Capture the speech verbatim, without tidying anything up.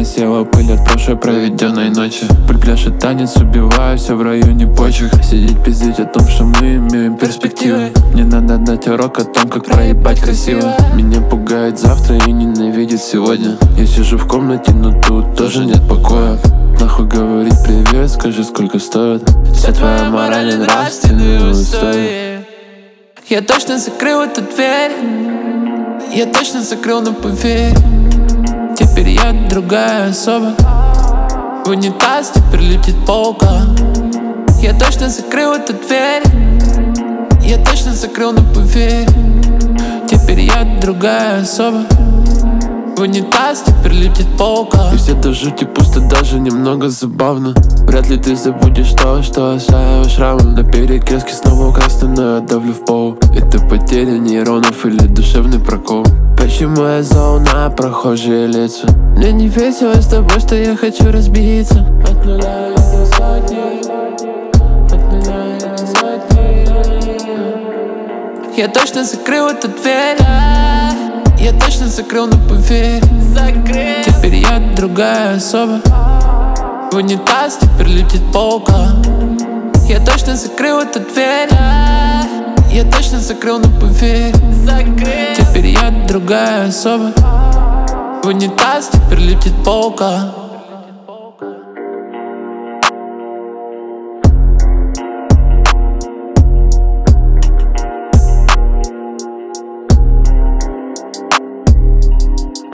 осела пыль от прошлой проведенной ночи. Пыль пляшет танец, убиваю все в районе почек. Сидеть пиздеть о том, что мы имеем перспективы. Мне надо дать урок о том, как проебать красиво. Меня пугает завтра и ненавидит сегодня. Я сижу в комнате, но тут тоже нет покоя. Нахуй говорить привет, скажи, сколько стоит вся твоя мораль и нравственные устои. Я точно закрыл эту дверь, я точно закрыл, но поверь, теперь я другая особа. В унитаз теперь летит полка. Я точно закрыл эту дверь, я точно закрыл, но поверь, теперь я другая особа. В унитаз теперь летит полка. И все до жути пусто, даже немного забавно. Вряд ли ты забудешь то, что оставил шрамы. На перекрестке снова красный, но я давлю в пол. Это потеря нейронов или душевный прокол? Почему я зол на прохожие лица? Мне не весело с тобой, что я хочу разбиться. От нуля я до сотни, от нуля я до сотни. Я точно закрыл эту дверь, я точно закрыл, но поверь, закрыл. Теперь я другая особа. В унитаз теперь летит полка. Я точно закрыл эту дверь, я точно закрыл, но поверь, закрыл. Теперь я другая особа. В унитаз теперь летит полка.